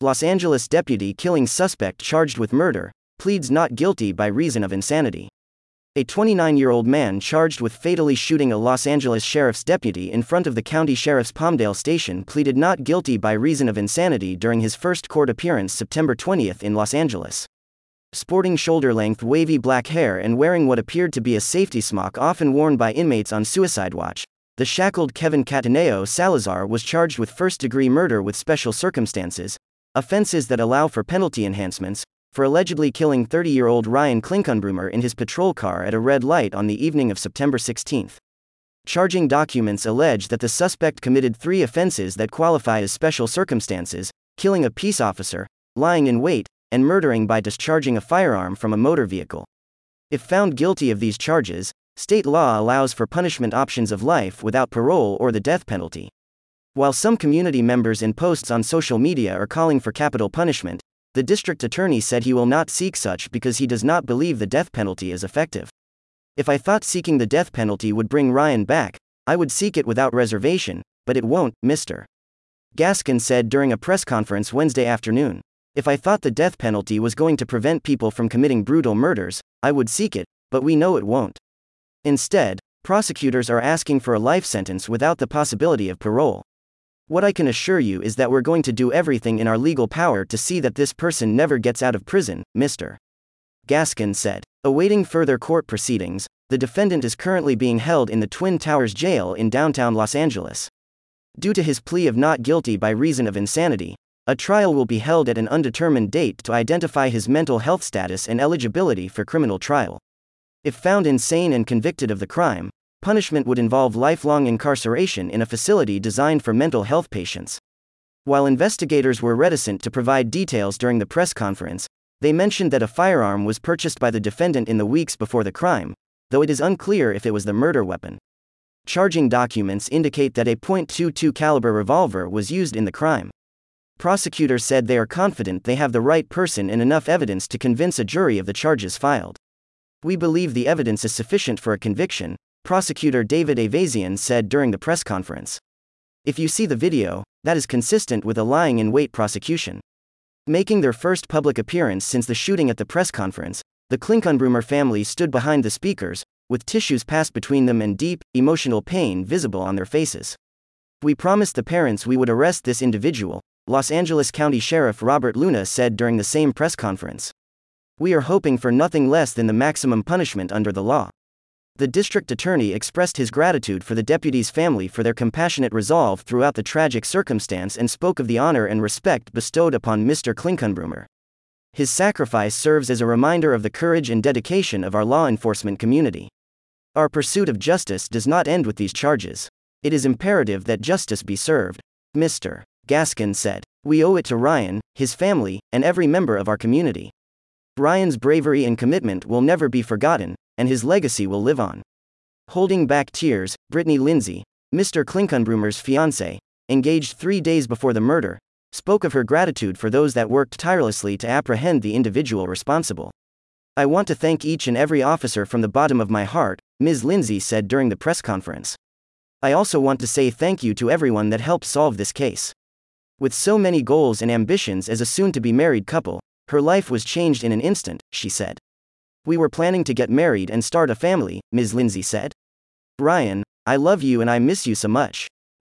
Los Angeles deputy killing suspect charged with murder, pleads not guilty by reason of insanity. A 29-year-old man charged with fatally shooting a Los Angeles sheriff's deputy in front of the county sheriff's Palmdale station pleaded not guilty by reason of insanity during his first court appearance September 20 in Los Angeles. Sporting shoulder-length wavy black hair and wearing what appeared to be a safety smock often worn by inmates on suicide watch, the shackled Kevin Cataneo Salazar was charged with first-degree murder with special circumstances, offenses that allow for penalty enhancements, for allegedly killing 30-year-old Ryan Klinkenbrummer in his patrol car at a red light on the evening of September 16. Charging documents allege that the suspect committed 3 offenses that qualify as special circumstances: killing a peace officer, lying in wait, and murdering by discharging a firearm from a motor vehicle. If found guilty of these charges, state law allows for punishment options of life without parole or the death penalty. While some community members in posts on social media are calling for capital punishment, the district attorney said he will not seek such because he does not believe the death penalty is effective. If I thought seeking the death penalty would bring Ryan back, I would seek it without reservation, but it won't, Mr. Gaskin said during a press conference Wednesday afternoon. If I thought the death penalty was going to prevent people from committing brutal murders, I would seek it, but we know it won't. Instead, prosecutors are asking for a life sentence without the possibility of parole. What I can assure you is that we're going to do everything in our legal power to see that this person never gets out of prison, Mr. Gaskin said. Awaiting further court proceedings, the defendant is currently being held in the Twin Towers jail in downtown Los Angeles. Due to his plea of not guilty by reason of insanity, a trial will be held at an undetermined date to identify his mental health status and eligibility for criminal trial. If found insane and convicted of the crime, punishment would involve lifelong incarceration in a facility designed for mental health patients. While investigators were reticent to provide details during the press conference, they mentioned that a firearm was purchased by the defendant in the weeks before the crime, though it is unclear if it was the murder weapon. Charging documents indicate that a .22 caliber revolver was used in the crime. Prosecutors said they are confident they have the right person and enough evidence to convince a jury of the charges filed. We believe the evidence is sufficient for a conviction, Prosecutor David Avazian said during the press conference. If you see the video, that is consistent with a lying-in-wait prosecution. Making their first public appearance since the shooting at the press conference, the Klinkenbrummer family stood behind the speakers, with tissues passed between them and deep, emotional pain visible on their faces. We promised the parents we would arrest this individual, Los Angeles County Sheriff Robert Luna said during the same press conference. We are hoping for nothing less than the maximum punishment under the law. The district attorney expressed his gratitude for the deputy's family for their compassionate resolve throughout the tragic circumstance and spoke of the honor and respect bestowed upon Mr. Klinkenbrummer. His sacrifice serves as a reminder of the courage and dedication of our law enforcement community. Our pursuit of justice does not end with these charges. It is imperative that justice be served, Mr. Gaskin said. We owe it to Ryan, his family, and every member of our community. Ryan's bravery and commitment will never be forgotten, and his legacy will live on. Holding back tears, Brittany Lindsay, Mr. Klinkenbrummer's fiancée, engaged 3 days before the murder, spoke of her gratitude for those that worked tirelessly to apprehend the individual responsible. I want to thank each and every officer from the bottom of my heart, Ms. Lindsay said during the press conference. I also want to say thank you to everyone that helped solve this case. With so many goals and ambitions as a soon-to-be married couple, her life was changed in an instant, she said. We were planning to get married and start a family, Ms. Lindsay said. Ryan, I love you and I miss you so much.